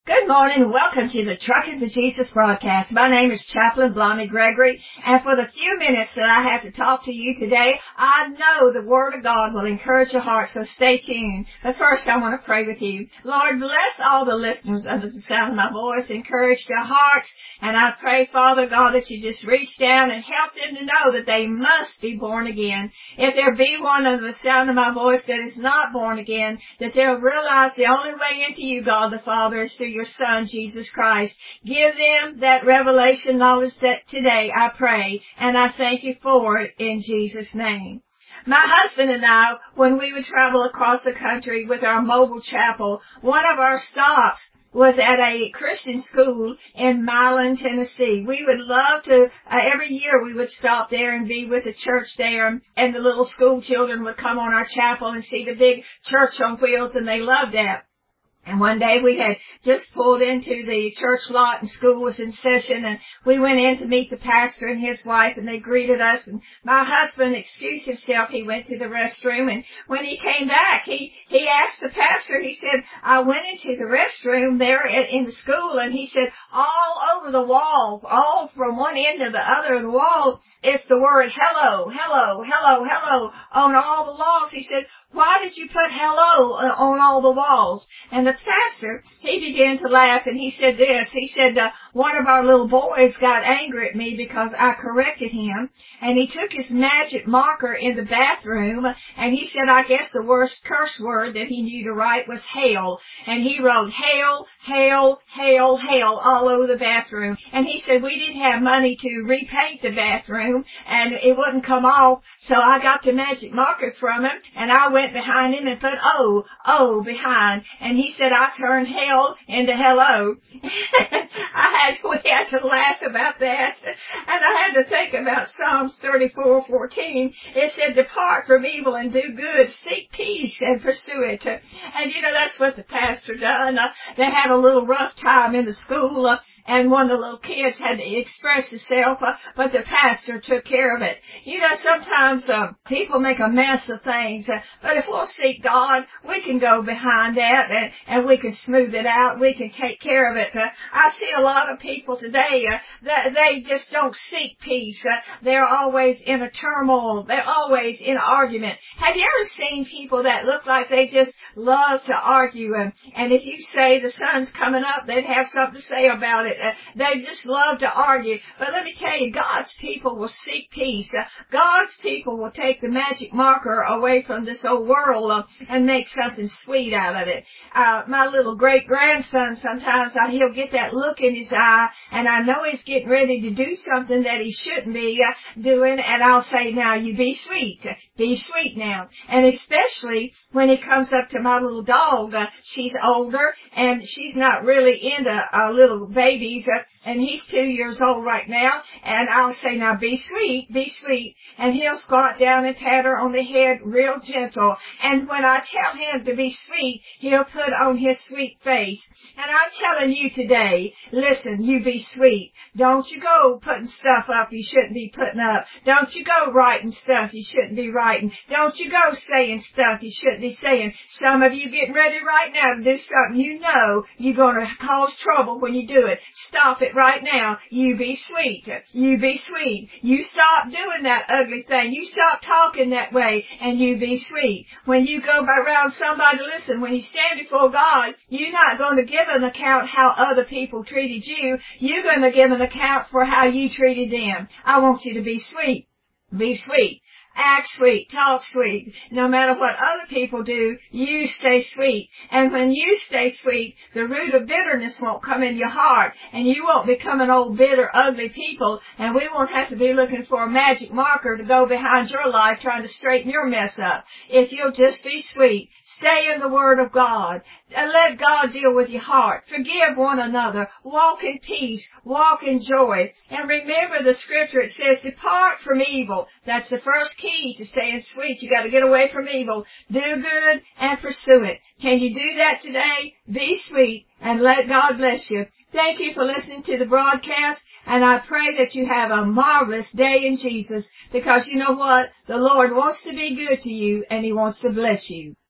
Good morning. Welcome to the Trucking for Jesus broadcast. My name is Chaplain Blondie Gregory, and for the few minutes that I have to talk to you today, I know the Word of God will encourage your heart, so stay tuned. But first, I want to pray with you. Lord, bless all the listeners under the sound of my voice, encourage their hearts, and I pray, Father God, that you just reach down and help them to know that they must be born again. If there be one under the sound of my voice that is not born again, that they'll realize the only way into you, God the Father, is through your Son, Jesus Christ. Give them that revelation knowledge that today, I pray, and I thank you for it in Jesus' name. My husband and I, when we would travel across the country with our mobile chapel, one of our stops was at a Christian school in Milan, Tennessee. We would love to, every year we would stop there and be with the church there, and the little school children would come on our chapel and see the big church on wheels, and they loved that. And one day we had just pulled into the church lot and school was in session, and we went in to meet the pastor and his wife, and they greeted us, and my husband excused himself. He went to the restroom, and when he came back, he asked the pastor, he said, I went into the restroom there in the school, and he said, all over the wall, all from one end to the other of the wall, it's the word hello, hello, hello, hello on all the walls. He said, why did you put hello on all the walls? And the pastor, he began to laugh, and he said this. He said, one of our little boys got angry at me because I corrected him, and he took his magic marker in the bathroom, and he said, I guess the worst curse word that he knew to write was hail. And he wrote hail, hail, hail, hail all over the bathroom. And he said, we didn't have money to repaint the bathroom, and it wouldn't come off, so I got the magic marker from him, and I went behind him and put O behind. And he said, I turned hell into hello. We had to laugh about that. And I had to think about Psalms 34:14. It said, depart from evil and do good, seek peace and pursue it. And that's what the pastor done. They had a little rough time in the school, and one of the little kids had to express himself, but the pastor took care of it. Sometimes people make a mess of things, but if we'll seek God, we can go behind that, and we can smooth it out. We can take care of it. I see a lot of people today that they just don't seek peace. They're always in a turmoil. They're always in argument. Have you ever seen people that look like they just love to argue? And if you say the sun's coming up, they'd have something to say about it. They just love to argue. But let me tell you, God's people will seek peace. God's people will take the magic marker away from this old world and make something sweet out of it. My little great-grandson, sometimes he'll get that look in his eye, and I know he's getting ready to do something that he shouldn't be doing, and I'll say, now, you be sweet. Be sweet now. And especially when he comes up to my little dog, she's older, and she's not really into little babies, and he's 2 years old right now, and I'll say, now, be sweet, be sweet. And he'll squat down and pat her on the head real gentle. And when I tell him to be sweet, he'll put on his sweet face. And I'm telling you today, listen, you be sweet. Don't you go putting stuff up you shouldn't be putting up. Don't you go writing stuff you shouldn't be writing. Don't you go saying stuff you shouldn't be saying. Some of you getting ready right now to do something you know you're going to cause trouble when you do it. Stop it right now. You be sweet. You be sweet. You stop doing that ugly thing. You stop talking that way, and you be sweet. When you go around somebody, listen, when you stand before God, you're not going to give an account how other people treated you. You're going to give an account for how you treated them. I want you to be sweet. Be sweet. Act sweet, talk sweet. No matter what other people do, you stay sweet. And when you stay sweet, the root of bitterness won't come in your heart, and you won't become an old, bitter, ugly people, and we won't have to be looking for a magic marker to go behind your life trying to straighten your mess up. If you'll just be sweet, stay in the Word of God, and let God deal with your heart. Forgive one another. Walk in peace. Walk in joy. And remember the scripture, it says, depart from evil. That's the first key to staying sweet. You got to get away from evil. Do good and pursue it. Can you do that today? Be sweet and let God bless you. Thank you for listening to the broadcast, and I pray that you have a marvelous day in Jesus, because you know what? The Lord wants to be good to you, and He wants to bless you.